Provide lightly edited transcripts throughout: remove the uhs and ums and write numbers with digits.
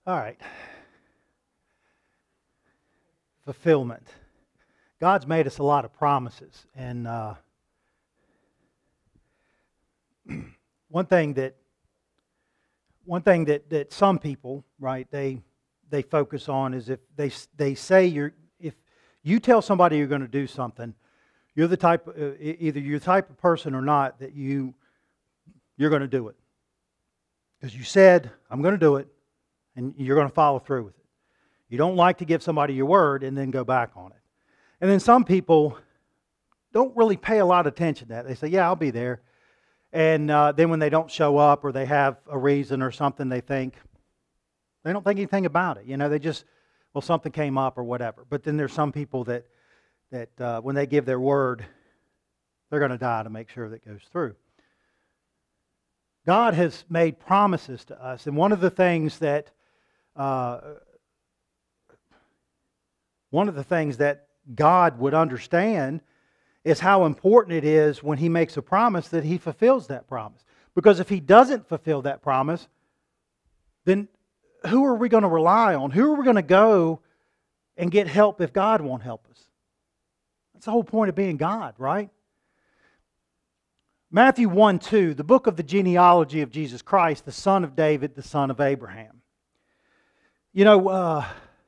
All right. Fulfillment. God's made us a lot of promises, and one thing that some people, right, they focus on is if they say if you tell somebody you're going to do something, you're the type either you're the type of person or not that you're going to do it because you said I'm going to do it, and you're going to follow through with it. You don't like to give somebody your word and then go back on it. And then some people don't really pay a lot of attention to that. They say, yeah, I'll be there. And then when they don't show up or they have a reason or something, they don't think anything about it. You know, they just, well, something came up or whatever. But then there's some people that when they give their word, they're going to die to make sure that goes through. God has made promises to us. And one of the things that God would understand is how important it is when He makes a promise that He fulfills that promise. Because if He doesn't fulfill that promise, then who are we going to rely on? Who are we going to go and get help if God won't help us? That's the whole point of being God, right? Matthew 1:2, the book of the genealogy of Jesus Christ, the son of David, the son of Abraham. You know,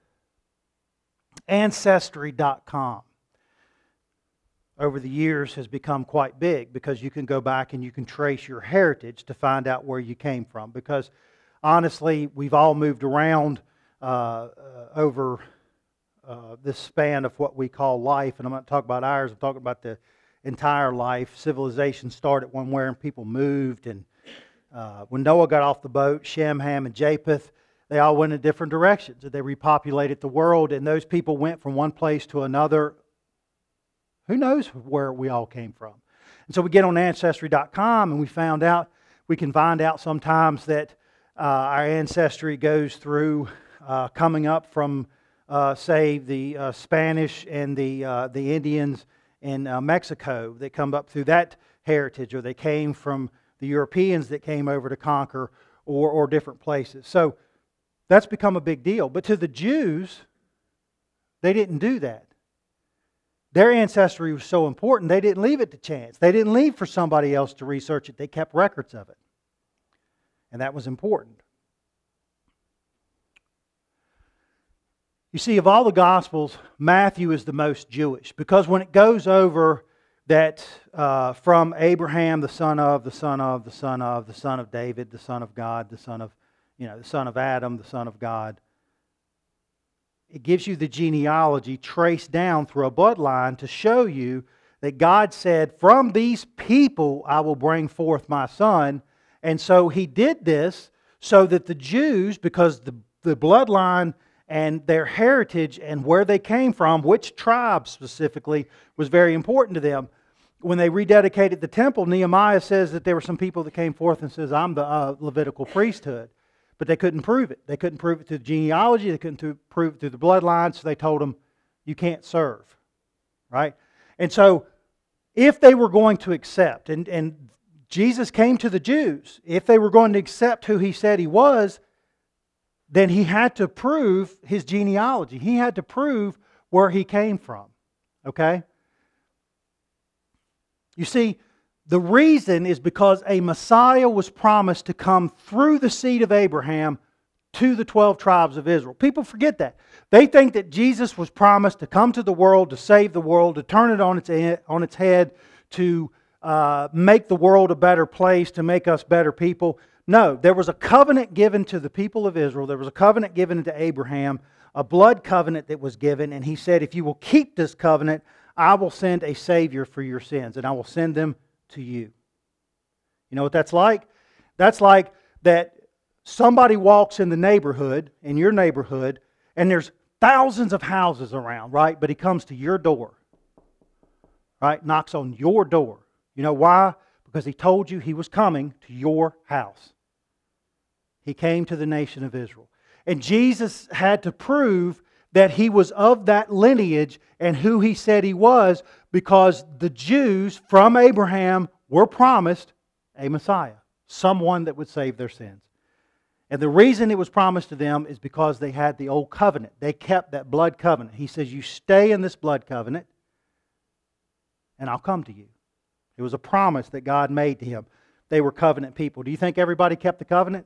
Ancestry.com over the years has become quite big because you can go back and you can trace your heritage to find out where you came from. Because honestly, we've all moved around over this span of what we call life. And I'm not talking about ours, I'm talking about the entire life. Civilization started one where and people moved. And when Noah got off the boat, Shem, Ham, and Japheth, they all went in different directions. They repopulated the world, and those people went from one place to another. Who knows where we all came from? And so we get on Ancestry.com, and we can find out sometimes that our ancestry goes through coming up from, say, the Spanish and the Indians in Mexico. They come up through that heritage, or they came from the Europeans that came over to conquer, or different places. So that's become a big deal. But to the Jews, they didn't do that. Their ancestry was so important, they didn't leave it to chance. They didn't leave for somebody else to research it. They kept records of it. And that was important. You see, of all the Gospels, Matthew is the most Jewish. Because when it goes over that from Abraham, the son of, the son of, the son of, the son of David, the son of God, the son of Adam, the son of God. It gives you the genealogy traced down through a bloodline to show you that God said, from these people I will bring forth my son. And so He did this so that the Jews, because the bloodline and their heritage and where they came from, which tribe specifically, was very important to them. When they rededicated the temple, Nehemiah says that there were some people that came forth and says, I'm the Levitical priesthood. But they couldn't prove it. They couldn't prove it through the genealogy. They couldn't prove it through the bloodline. So they told them, you can't serve. Right? And so if they were going to accept, and Jesus came to the Jews, if they were going to accept who He said He was, then He had to prove His genealogy. He had to prove where He came from. Okay? You see, the reason is because a Messiah was promised to come through the seed of Abraham to the 12 tribes of Israel. People forget that. They think that Jesus was promised to come to the world, to save the world, to turn it on its head, to make the world a better place, to make us better people. No, there was a covenant given to the people of Israel. There was a covenant given to Abraham, a blood covenant that was given. And He said, if you will keep this covenant, I will send a Savior for your sins, and I will send them to you. You know what that's like? That's like that somebody walks in the neighborhood, in your neighborhood, and there's thousands of houses around, right? But he comes to your door, right? Knocks on your door. You know why? Because he told you he was coming to your house. He came to the nation of Israel. And Jesus had to prove that He was of that lineage and who He said He was, because the Jews from Abraham were promised a Messiah, someone that would save their sins. And the reason it was promised to them is because they had the old covenant. They kept that blood covenant. He says, you stay in this blood covenant, and I'll come to you. It was a promise that God made to him. They were covenant people. Do you think everybody kept the covenant?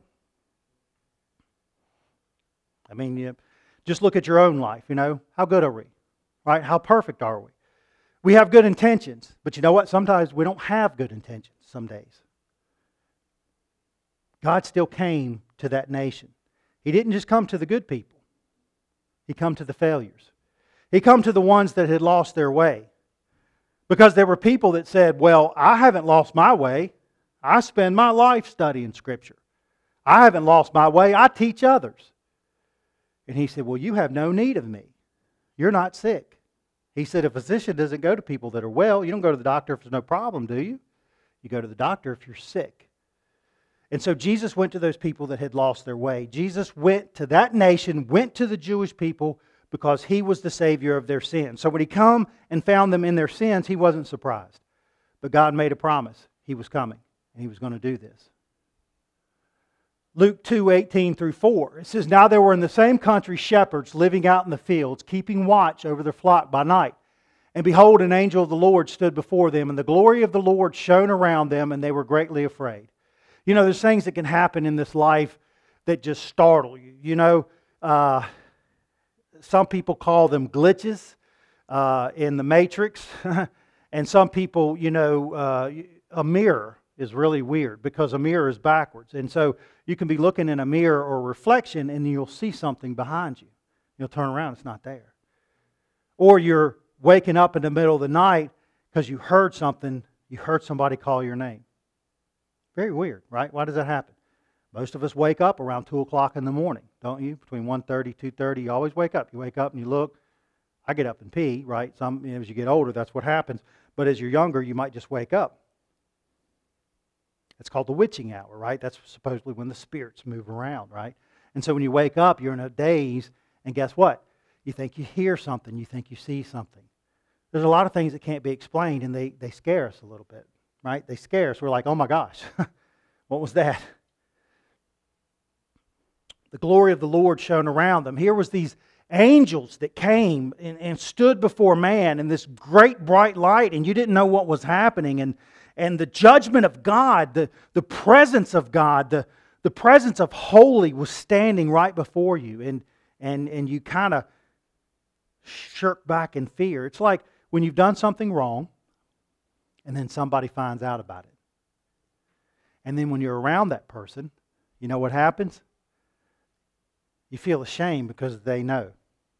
I mean, just look at your own life, How good are we? Right? How perfect are we? We have good intentions, but you know what? Sometimes we don't have good intentions some days. God still came to that nation. He didn't just come to the good people. He come to the failures. He come to the ones that had lost their way. Because there were people that said, well, I haven't lost my way. I spend my life studying Scripture. I haven't lost my way. I teach others. And He said, well, you have no need of me. You're not sick. He said, a physician doesn't go to people that are well. You don't go to the doctor if there's no problem, do you? You go to the doctor if you're sick. And so Jesus went to those people that had lost their way. Jesus went to that nation, went to the Jewish people because He was the Savior of their sins. So when He come and found them in their sins, He wasn't surprised. But God made a promise. He was coming and He was going to do this. Luke 2:18-4. It says, now there were in the same country shepherds living out in the fields, keeping watch over their flock by night. And behold, an angel of the Lord stood before them, and the glory of the Lord shone around them, and they were greatly afraid. There's things that can happen in this life that just startle you. Some people call them glitches in the Matrix. And some people, a mirror is really weird because a mirror is backwards. And so you can be looking in a mirror or a reflection and you'll see something behind you. You'll turn around, it's not there. Or you're waking up in the middle of the night because you heard something, you heard somebody call your name. Very weird, right? Why does that happen? Most of us wake up around 2 o'clock in the morning, don't you? Between 1:30, 2:30, you always wake up. You wake up and you look. I get up and pee, right? As you get older, that's what happens. But as you're younger, you might just wake up. It's called the witching hour, right? That's supposedly when the spirits move around, right? And so when you wake up, you're in a daze, and guess what? You think you hear something. You think you see something. There's a lot of things that can't be explained, and they scare us a little bit. Right? They scare us. We're like, oh my gosh, what was that? The glory of the Lord shone around them. Here was these angels that came and stood before man in this great bright light, and you didn't know what was happening. And the judgment of God, the presence of God, the presence of holy was standing right before you. And you kind of shirk back in fear. It's like when you've done something wrong, and then somebody finds out about it. And then when you're around that person, you know what happens? You feel ashamed because they know.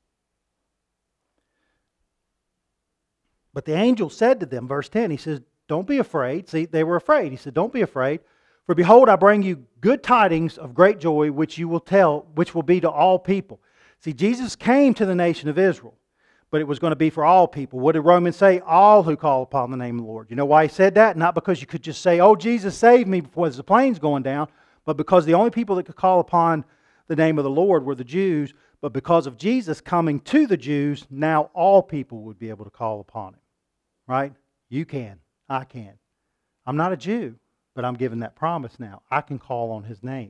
But the angel said to them, verse 10, he says, don't be afraid. See, they were afraid. He said, don't be afraid. For behold, I bring you good tidings of great joy, which you will tell, which will be to all people. See, Jesus came to the nation of Israel, but it was going to be for all people. What did Romans say? All who call upon the name of the Lord. You know why he said that? Not because you could just say, oh, Jesus saved me before the plane's going down, but because the only people that could call upon the name of the Lord were the Jews. But because of Jesus coming to the Jews, now all people would be able to call upon Him. Right? You can. I can. I'm not a Jew, but I'm given that promise now. I can call on His name.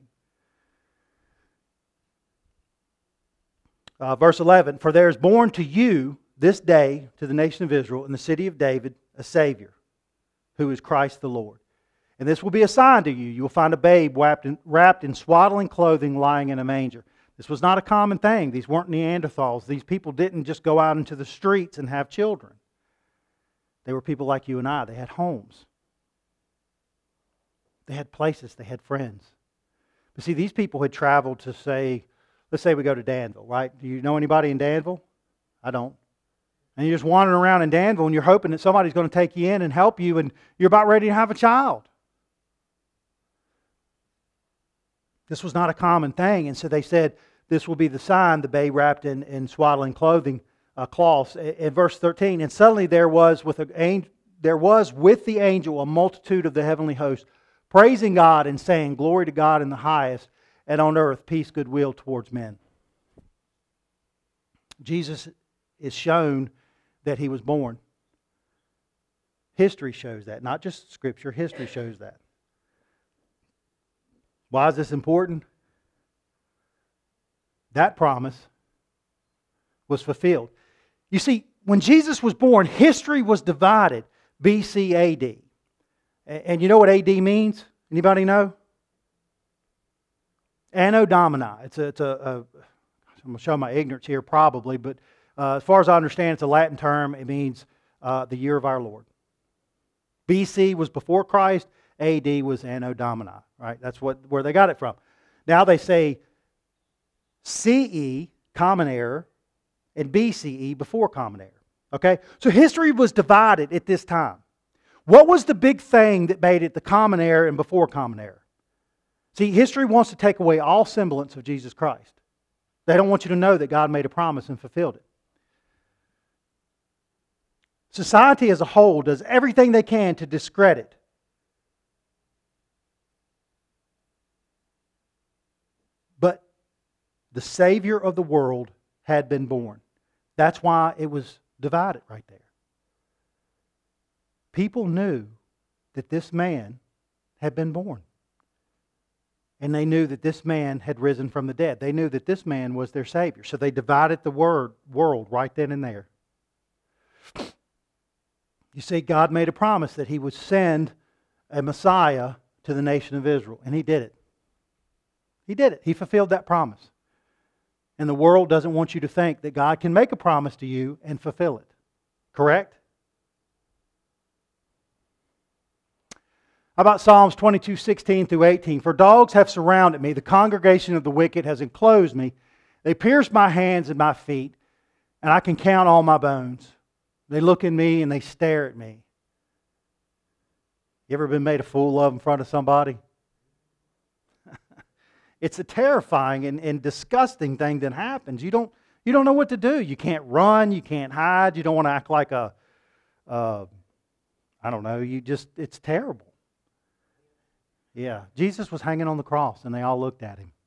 Verse 11, for there is born to you this day, to the nation of Israel, in the city of David, a Savior, who is Christ the Lord. And this will be a sign to you. You will find a babe wrapped in swaddling clothing lying in a manger. This was not a common thing. These weren't Neanderthals. These people didn't just go out into the streets and have children. They were people like you and I. They had homes. They had places. They had friends. But see, these people had traveled to let's say we go to Danville, right? Do you know anybody in Danville? I don't. And you're just wandering around in Danville and you're hoping that somebody's going to take you in and help you and you're about ready to have a child. This was not a common thing. And so they said, this will be the sign, the babe wrapped in swaddling clothing, cloths. In verse 13, and suddenly there was with the angel a multitude of the heavenly host, praising God and saying, glory to God in the highest, and on earth peace, goodwill towards men. Jesus is shown that He was born. History shows that. Not just Scripture, history shows that. Why is this important? that promise was fulfilled. You see, when Jesus was born, history was divided BC AD. And you know what AD means? Anybody know? Anno Domini. I'm going to show my ignorance here probably, but as far as I understand, it's a Latin term. It means the year of our Lord. BC was before Christ. AD was Anno Domini. Right? That's where they got it from. Now they say CE, Common Era, and BCE, before Common Era. Okay? So history was divided at this time. What was the big thing that made it the Common Era and before Common Era? See, history wants to take away all semblance of Jesus Christ. They don't want you to know that God made a promise and fulfilled it. Society as a whole does everything they can to discredit but the Savior of the world had been born. That's why it was divided right there. People knew that this man had been born. And they knew that this man had risen from the dead. They knew that this man was their Savior. So they divided the world right then and there. You see, God made a promise that He would send a Messiah to the nation of Israel. And He did it. He did it. He fulfilled that promise. And the world doesn't want you to think that God can make a promise to you and fulfill it. Correct? How about Psalms 22:16 through 18? For dogs have surrounded me, the congregation of the wicked has enclosed me. They pierced my hands and my feet, and I can count all my bones. They look at me and they stare at me. You ever been made a fool of in front of somebody? It's a terrifying and disgusting thing that happens. You don't know what to do. You can't run. You can't hide. You don't want to act like I don't know. It's terrible. Yeah, Jesus was hanging on the cross and they all looked at Him.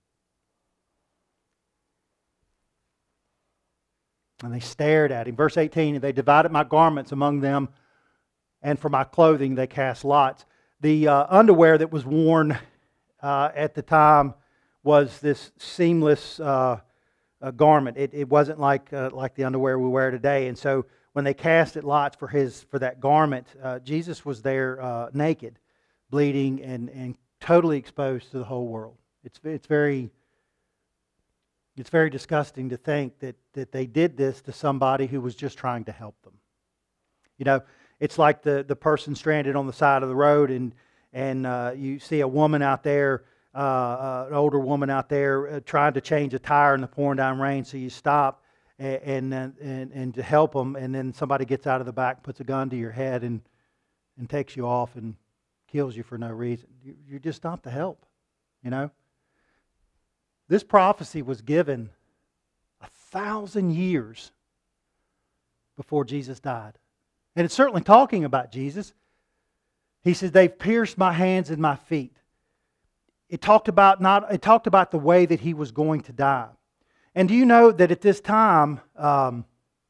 And they stared at Him. Verse 18, they divided my garments among them, and for my clothing they cast lots. The underwear that was worn at the time was this seamless garment. It wasn't like the underwear we wear today. And so when they cast it lots for that garment, Jesus was there naked, bleeding, and totally exposed to the whole world. It's very disgusting to think that they did this to somebody who was just trying to help them. You know, it's like the person stranded on the side of the road, and you see a woman out there, an older woman out there trying to change a tire in the pouring down rain. So you stop and to help them, and then somebody gets out of the back, puts a gun to your head, and takes you off and kills you for no reason. You're just not to help, you know. This prophecy was given 1,000 years before Jesus died. And it's certainly talking about Jesus. He said, they've pierced my hands and my feet. It talked about the way that He was going to die. And do you know that at this time, around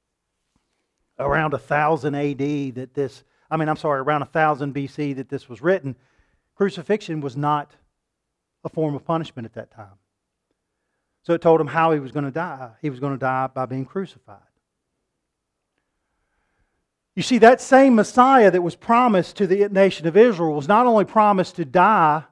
1000 AD, around 1000 BC that this was written, crucifixion was not a form of punishment at that time. So it told him how He was going to die. He was going to die by being crucified. You see, that same Messiah that was promised to the nation of Israel was not only promised to die,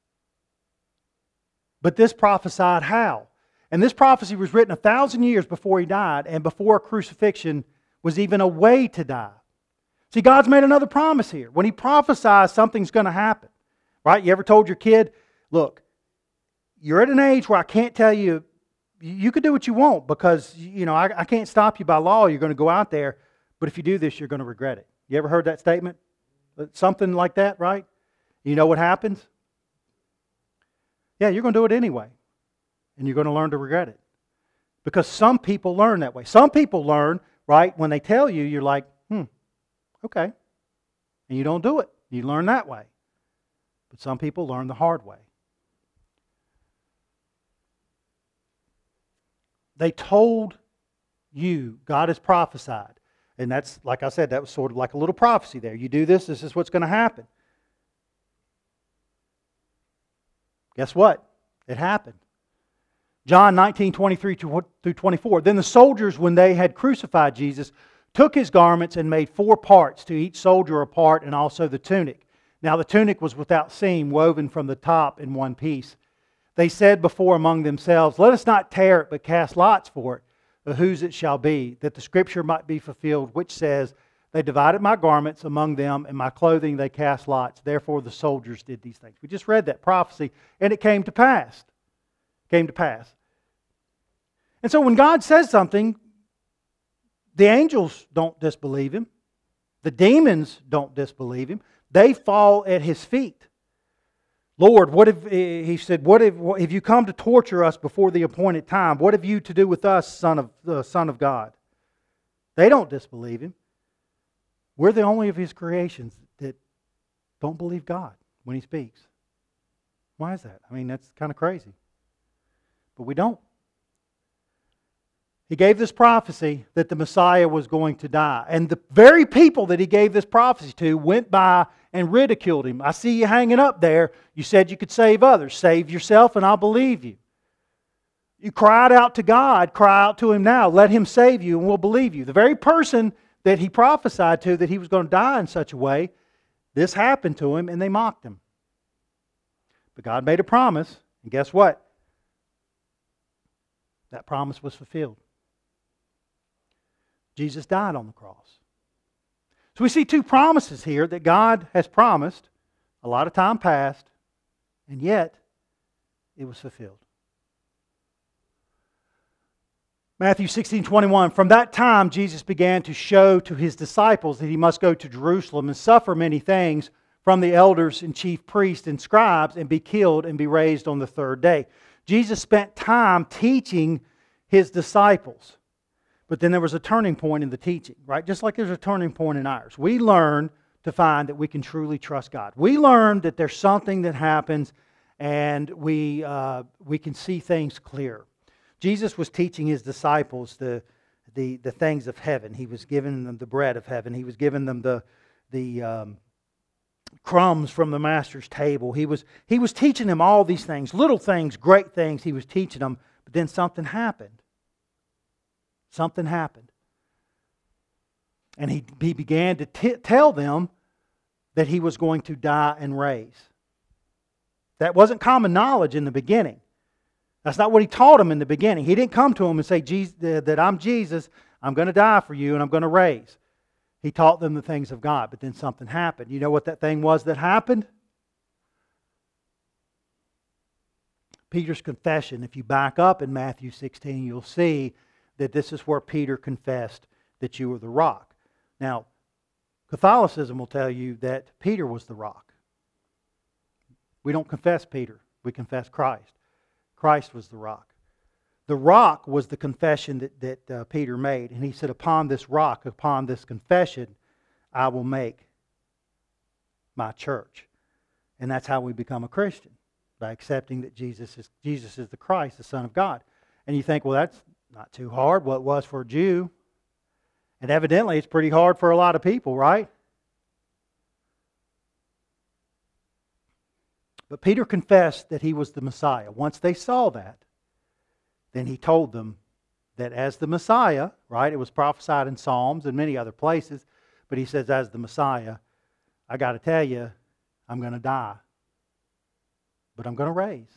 but this prophesied how. And this prophecy was written 1,000 years before He died and before crucifixion was even a way to die. See, God's made another promise here. When He prophesies, something's going to happen. Right? You ever told your kid, look, you're at an age where I can't tell you, you can do what you want because, I can't stop you by law. You're going to go out there, but if you do this, you're going to regret it. You ever heard that statement? Something like that, right? You know what happens? Yeah, you're going to do it anyway. And you're going to learn to regret it. Because some people learn that way. Some people learn, right, when they tell you, you're like, okay. And you don't do it. You learn that way. But some people learn the hard way. They told you, God has prophesied. And that's, like I said, that was sort of like a little prophecy there. You do this, this is what's going to happen. Guess what? It happened. John 19:23 through 24. Then the soldiers, when they had crucified Jesus, took his garments and made 4 parts, to each soldier a part, and also the tunic. Now the tunic was without seam, woven from the top in one piece. They said before among themselves, "Let us not tear it, but cast lots for it, whose it shall be, that the scripture might be fulfilled, which says, They divided my garments among them, and my clothing they cast lots. Therefore the soldiers did these things." We just read that prophecy, and it came to pass. Came to pass. And so when God says something, the angels don't disbelieve Him. The demons don't disbelieve Him. They fall at His feet. "Lord, what if," He said, "what if you come to torture us before the appointed time? What have you to do with us, Son of God?" They don't disbelieve Him. We're the only of His creations that don't believe God when He speaks. Why is that? I mean, that's kind of crazy. But we don't. He gave this prophecy that the Messiah was going to die. And the very people that He gave this prophecy to went by and ridiculed Him. "I see you hanging up there. You said you could save others. Save yourself and I'll believe you. You cried out to God. Cry out to Him now. Let Him save you and we'll believe you." The very person that He prophesied to that He was going to die in such a way, this happened to Him and they mocked Him. But God made a promise, and guess what? That promise was fulfilled. Jesus died on the cross. So we see 2 promises here that God has promised a lot of time past, and yet it was fulfilled. Matthew 16:21, "From that time Jesus began to show to His disciples that He must go to Jerusalem and suffer many things from the elders and chief priests and scribes and be killed and be raised on the 3rd day." Jesus spent time teaching His disciples. But then there was a turning point in the teaching, right? Just like there's a turning point in ours. We learn to find that we can truly trust God. We learn that there's something that happens and we can see things clear. Jesus was teaching His disciples the things of heaven. He was giving them the bread of heaven. He was giving them the crumbs from the Master's table. He was teaching them all these things, little things, great things. He was teaching them, but then something happened. Something happened. And he began to tell them that He was going to die and raise. That wasn't common knowledge in the beginning. That's not what He taught them in the beginning. He didn't come to them and say, that I'm Jesus, I'm going to die for you, and I'm going to raise. He taught them the things of God, but then something happened. You know what that thing was that happened? Peter's confession. If you back up in Matthew 16, you'll see that this is where Peter confessed that you were the rock. Now, Catholicism will tell you that Peter was the rock. We don't confess Peter. We confess Christ. Christ was the rock. The rock was the confession that Peter made. And he said, "Upon this rock, upon this confession, I will make my church." And that's how we become a Christian, by accepting that Jesus is the Christ, the Son of God. And you think, well, that's not too hard. Well, it was for a Jew. And evidently it's pretty hard for a lot of people, right? But Peter confessed that he was the Messiah. Once they saw that, then he told them that as the Messiah, right? It was prophesied in Psalms and many other places. But he says, as the Messiah, I got to tell you, I'm going to die. But I'm going to raise.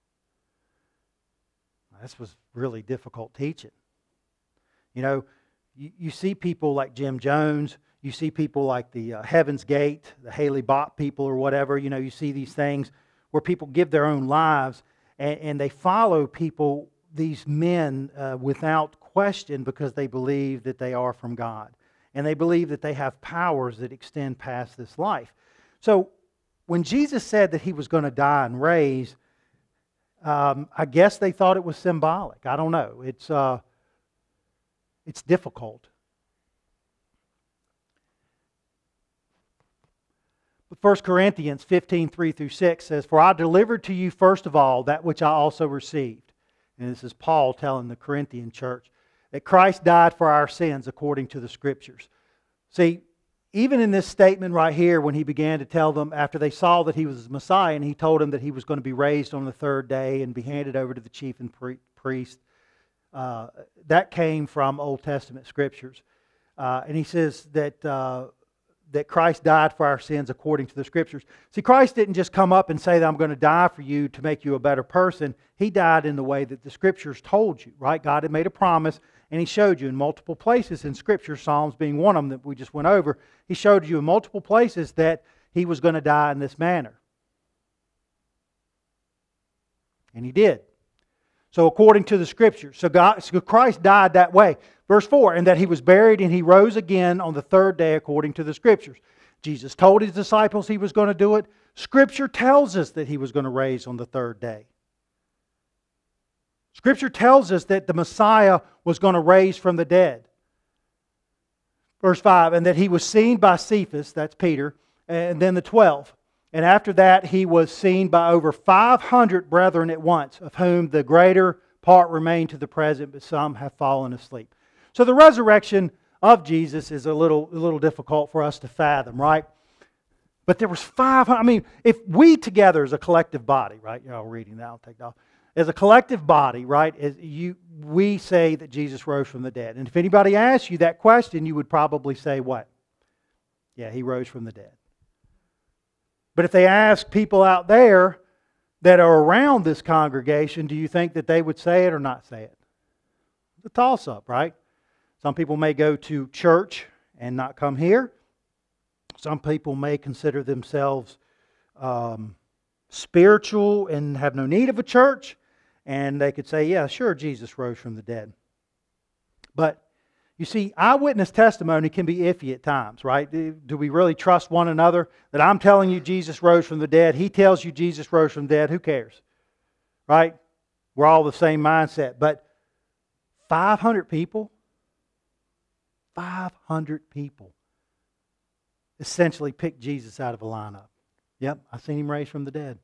This was really difficult teaching. You know, you see people like Jim Jones. You see people like the Heaven's Gate, the Haley Bott people or whatever. You know, you see these things where people give their own lives and they follow people, these men, without question because they believe that they are from God. And they believe that they have powers that extend past this life. So when Jesus said that He was going to die and raise, I guess they thought it was symbolic. I don't know. It's difficult. But 1 Corinthians 15:3-6 says, "For I delivered to you first of all that which I also received." And this is Paul telling the Corinthian church that Christ died for our sins according to the Scriptures. See, even in this statement right here, when he began to tell them after they saw that he was the Messiah, and he told them that he was going to be raised on the third day and be handed over to the chief and priest, that came from Old Testament scriptures. And he says that Christ died for our sins according to the scriptures. See, Christ didn't just come up and say that I'm going to die for you to make you a better person. He died in the way that the scriptures told you, right? God had made a promise, and He showed you in multiple places in Scripture, Psalms being one of them that we just went over. He showed you in multiple places that He was going to die in this manner. And He did. So according to the Scriptures. So Christ died that way. Verse 4, and that He was buried and He rose again on the third day according to the Scriptures. Jesus told His disciples He was going to do it. Scripture tells us that He was going to raise on the third day. Scripture tells us that the Messiah was going to raise from the dead. Verse 5, and that He was seen by Cephas, that's Peter, and then the 12. And after that He was seen by over 500 brethren at once, of whom the greater part remain to the present, but some have fallen asleep. So the resurrection of Jesus is a little difficult for us to fathom, right? But there was 500, I mean, if we together as a collective body, right? You're all reading that, I'll take that off. As a collective body, right, we say that Jesus rose from the dead. And if anybody asks you that question, you would probably say what? Yeah, He rose from the dead. But if they ask people out there that are around this congregation, do you think that they would say it or not say it? It's a toss-up, right? Some people may go to church and not come here. Some people may consider themselves spiritual and have no need of a church. And they could say, yeah, sure, Jesus rose from the dead. But, you see, eyewitness testimony can be iffy at times, right? Do we really trust one another? That I'm telling you Jesus rose from the dead, he tells you Jesus rose from the dead, who cares? Right? We're all the same mindset. But 500 people? 500 people essentially picked Jesus out of a lineup. Yep, I've seen Him raised from the dead.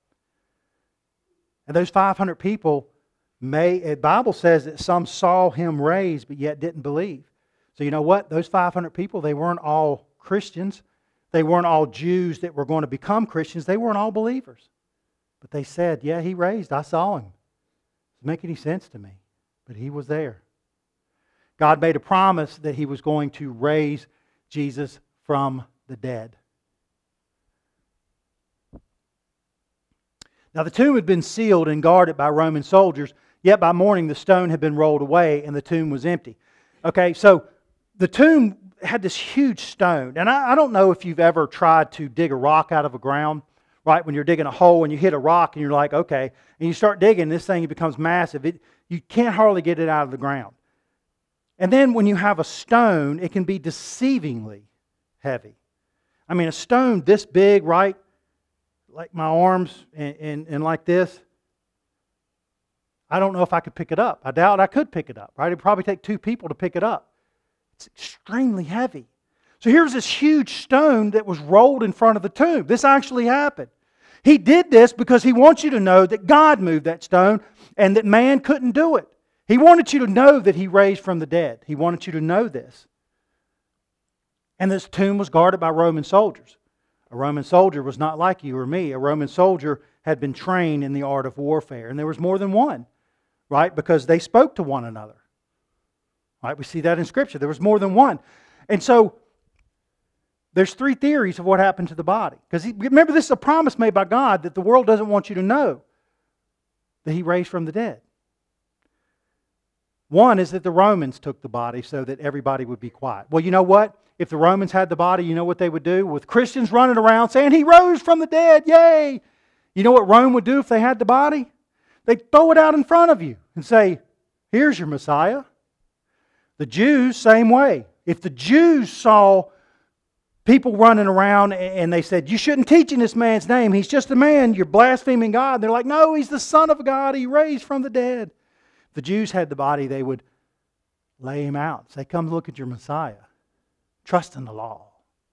And those 500 people, the Bible says that some saw Him raised but yet didn't believe. So you know what? Those 500 people, they weren't all Christians. They weren't all Jews that were going to become Christians. They weren't all believers. But they said, yeah, He raised. I saw Him. Doesn't make any sense to me. But He was there. God made a promise that He was going to raise Jesus from the dead. Now the tomb had been sealed and guarded by Roman soldiers, yet by morning the stone had been rolled away and the tomb was empty. Okay, so the tomb had this huge stone. And I don't know if you've ever tried to dig a rock out of the ground, right? When you're digging a hole and you hit a rock and you're like, okay, and you start digging, this thing becomes massive. You can't hardly get it out of the ground. And then when you have a stone, it can be deceivingly heavy. I mean, a stone this big, right? Like my arms and like this. I don't know if I could pick it up. I doubt I could pick it up, right? It'd probably take 2 people to pick it up. It's extremely heavy. So here's this huge stone that was rolled in front of the tomb. This actually happened. He did this because He wants you to know that God moved that stone and that man couldn't do it. He wanted you to know that He raised from the dead. He wanted you to know this. And this tomb was guarded by Roman soldiers. A Roman soldier was not like you or me. A Roman soldier had been trained in the art of warfare. And there was more than one, right? Because they spoke to one another. Right? We see that in Scripture. There was more than one. And so, there's 3 theories of what happened to the body. Because remember, this is a promise made by God that the world doesn't want you to know that He raised from the dead. One is that the Romans took the body so that everybody would be quiet. Well, you know what? If the Romans had the body, you know what they would do? With Christians running around saying, He rose from the dead, yay! You know what Rome would do if they had the body? They'd throw it out in front of you and say, here's your Messiah. The Jews, same way. If the Jews saw people running around and they said, you shouldn't teach in this man's name, he's just a man, you're blaspheming God. They're like, no, He's the Son of God, He raised from the dead. If the Jews had the body, they would lay Him out. Say, come look at your Messiah. Trust in the law.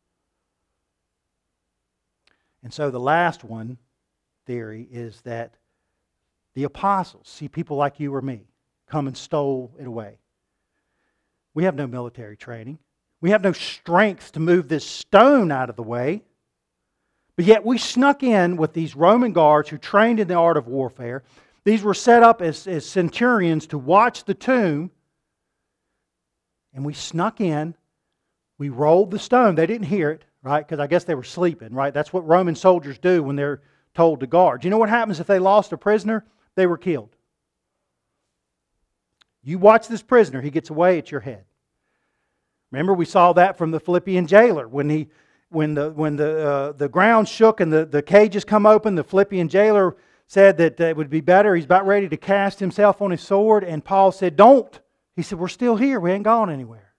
And so the last one, theory, is that the apostles, see people like you or me, come and stole it away. We have no military training. We have no strength to move this stone out of the way. But yet we snuck in with these Roman guards who trained in the art of warfare. These were set up as centurions to watch the tomb. And we snuck in. We rolled the stone. They didn't hear it, right? Because I guess they were sleeping, right? That's what Roman soldiers do when they're told to guard. You know what happens if they lost a prisoner? They were killed. You watch this prisoner. He gets away at your head. Remember, we saw that from the Philippian jailer. When the ground shook and the cages come open, the Philippian jailer said that it would be better. He's about ready to cast himself on his sword. And Paul said, don't. He said, we're still here. We ain't gone anywhere.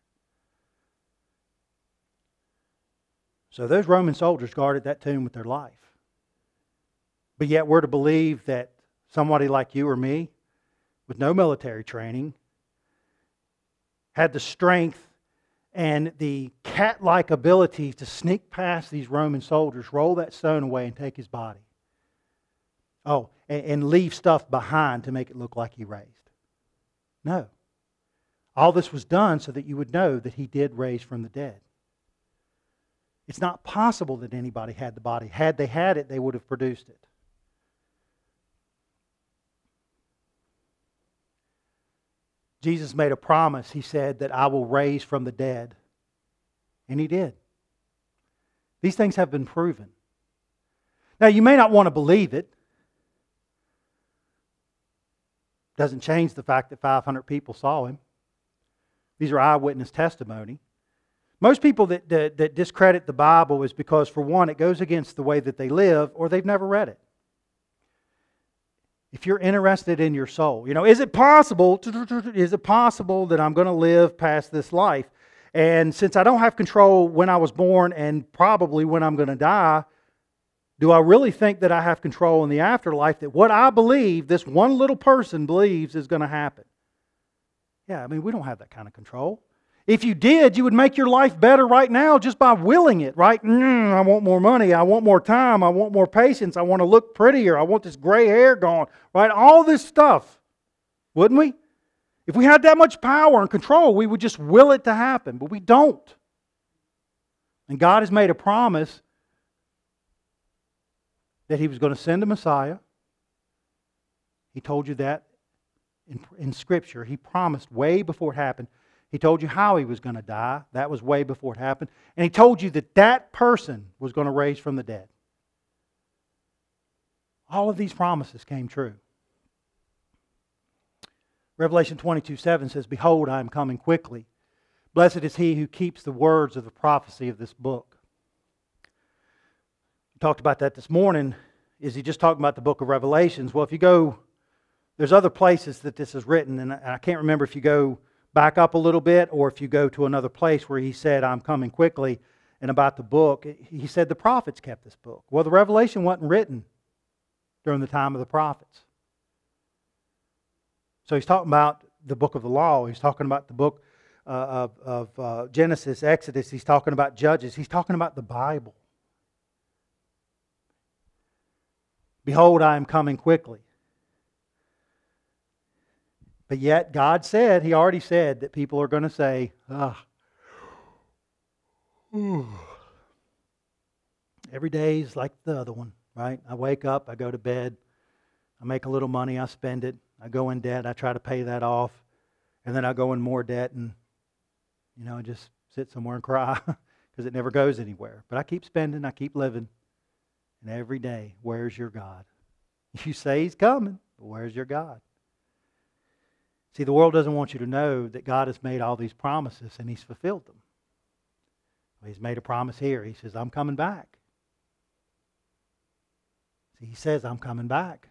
So those Roman soldiers guarded that tomb with their life. But yet we're to believe that somebody like you or me, with no military training, had the strength and the cat-like ability to sneak past these Roman soldiers, roll that stone away and take his body. Oh, and leave stuff behind to make it look like he raised. No. All this was done so that you would know that he did raise from the dead. It's not possible that anybody had the body. Had they had it, they would have produced it. Jesus made a promise. He said that I will raise from the dead. And He did. These things have been proven. Now, you may not want to believe it. Doesn't change the fact that 500 people saw Him. These are eyewitness testimony. Most people that discredit the Bible is because, for one, it goes against the way that they live, or they've never read it. If you're interested in your soul, is it possible that I'm going to live past this life? And since I don't have control when I was born and probably when I'm going to die, do I really think that I have control in the afterlife, that what I believe, this one little person believes, is going to happen? Yeah, we don't have that kind of control. If you did, you would make your life better right now just by willing it, right? I want more money. I want more time. I want more patience. I want to look prettier. I want this gray hair gone, right? All this stuff, wouldn't we? If we had that much power and control, we would just will it to happen, but we don't. And God has made a promise that He was going to send a Messiah. He told you that in Scripture. He promised way before it happened. He told you how He was going to die. That was way before it happened. And He told you that that person was going to raise from the dead. All of these promises came true. Revelation 22:7 says, "Behold, I am coming quickly. Blessed is he who keeps the words of the prophecy of this book." We talked about that this morning. Is he just talking about the book of Revelations? Well, if you go, there's other places that this is written, and I can't remember if you go back up a little bit, or if you go to another place where he said, "I'm coming quickly," and about the book, he said the prophets kept this book. Well, the Revelation wasn't written during the time of the prophets. So he's talking about the book of the law. He's talking about the book of Genesis, Exodus. He's talking about Judges. He's talking about the Bible. Behold, I am coming quickly. But yet, God said, He already said that people are going to say, every day is like the other one, right? I wake up, I go to bed, I make a little money, I spend it, I go in debt, I try to pay that off, and then I go in more debt and, I just sit somewhere and cry because it never goes anywhere. But I keep spending, I keep living, and every day, where's your God? You say He's coming, but where's your God? See, the world doesn't want you to know that God has made all these promises and He's fulfilled them. He's made a promise here. He says, "I'm coming back." See, He says, "I'm coming back."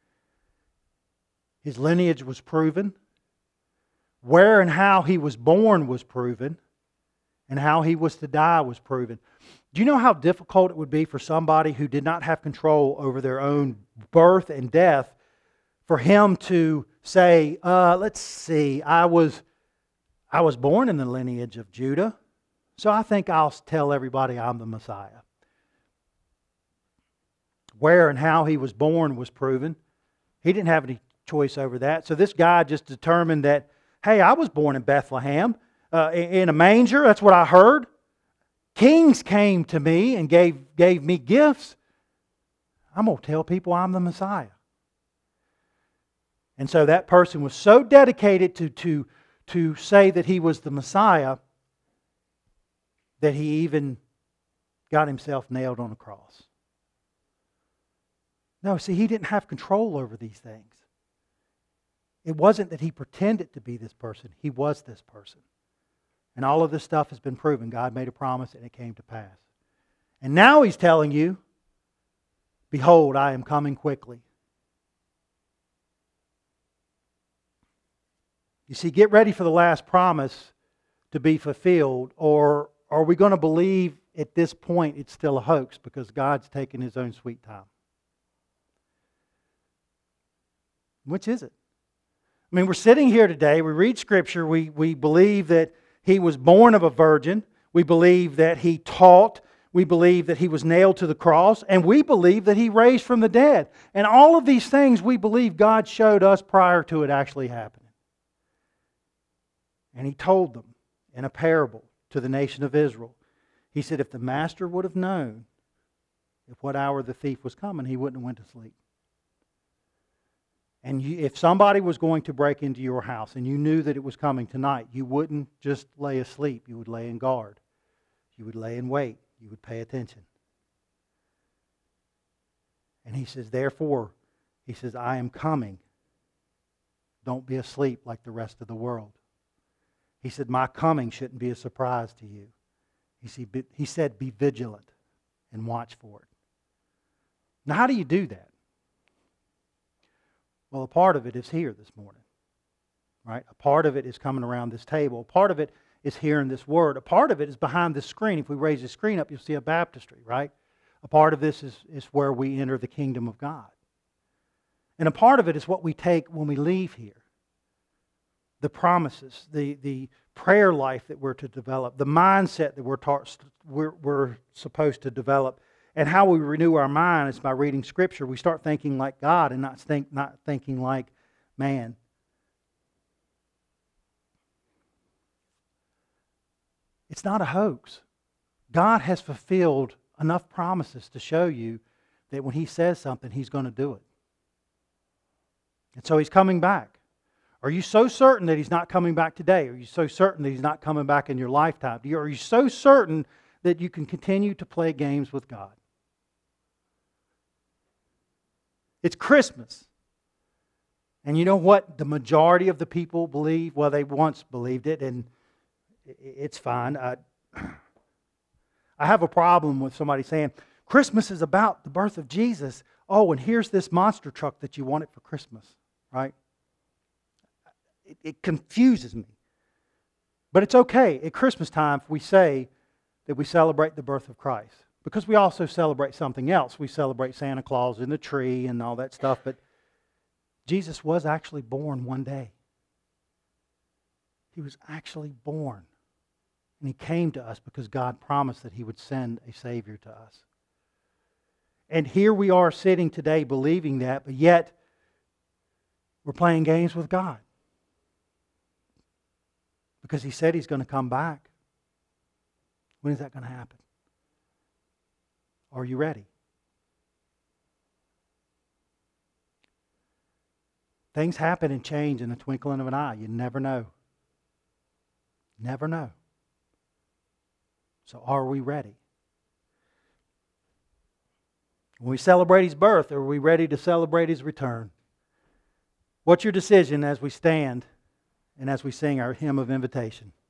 His lineage was proven. Where and how He was born was proven. And how He was to die was proven. Do you know how difficult it would be for somebody who did not have control over their own birth and death, for him to say, let's see, I was born in the lineage of Judah, so I think I'll tell everybody I'm the Messiah. Where and how He was born was proven. He didn't have any choice over that. So this guy just determined that, hey, I was born in Bethlehem. in a manger. That's what I heard. Kings came to me and gave me gifts. I'm going to tell people I'm the Messiah. And so that person was so dedicated to say that he was the Messiah that he even got himself nailed on a cross. No, see, he didn't have control over these things. It wasn't that he pretended to be this person. He was this person. And all of this stuff has been proven. God made a promise and it came to pass. And now He's telling you, behold, I am coming quickly. You see, get ready for the last promise to be fulfilled, or are we going to believe at this point it's still a hoax because God's taking His own sweet time? Which is it? I mean, we're sitting here today, we read Scripture, we believe that He was born of a virgin, we believe that He taught, we believe that He was nailed to the cross, and we believe that He raised from the dead. And all of these things we believe God showed us prior to it actually happening. And He told them in a parable to the nation of Israel. He said, if the master would have known at what hour the thief was coming, he wouldn't have went to sleep. And if somebody was going to break into your house and you knew that it was coming tonight, you wouldn't just lay asleep. You would lay in guard. You would lay in wait. You would pay attention. And He says, therefore, He says, I am coming. Don't be asleep like the rest of the world. He said, my coming shouldn't be a surprise to you. He said, be vigilant and watch for it. Now, how do you do that? Well, a part of it is here this morning. Right? A part of it is coming around this table. A part of it is hearing this word. A part of it is behind this screen. If we raise the screen up, you'll see a baptistry, right? A part of this is where we enter the kingdom of God. And a part of it is what we take when we leave here. The promises, the prayer life that we're to develop, the mindset that we're supposed to develop, and how we renew our mind is by reading Scripture. We start thinking like God and not thinking like man. It's not a hoax. God has fulfilled enough promises to show you that when He says something, He's going to do it. And so He's coming back. Are you so certain that He's not coming back today? Are you so certain that He's not coming back in your lifetime? Are you so certain that you can continue to play games with God? It's Christmas. And you know what the majority of the people believe? Well, they once believed it, and it's fine. I have a problem with somebody saying, Christmas is about the birth of Jesus. Oh, and here's this monster truck that you wanted for Christmas, right? It confuses me. But it's okay at Christmas time if we say that we celebrate the birth of Christ. Because we also celebrate something else. We celebrate Santa Claus and the tree and all that stuff. But Jesus was actually born one day. He was actually born. And He came to us because God promised that He would send a Savior to us. And here we are sitting today believing that, but yet we're playing games with God. Because He said He's going to come back. When is that going to happen? Are you ready? Things happen and change in the twinkling of an eye. You never know. Never know. So are we ready? When we celebrate His birth, are we ready to celebrate His return? What's your decision as we stand and as we sing our hymn of invitation?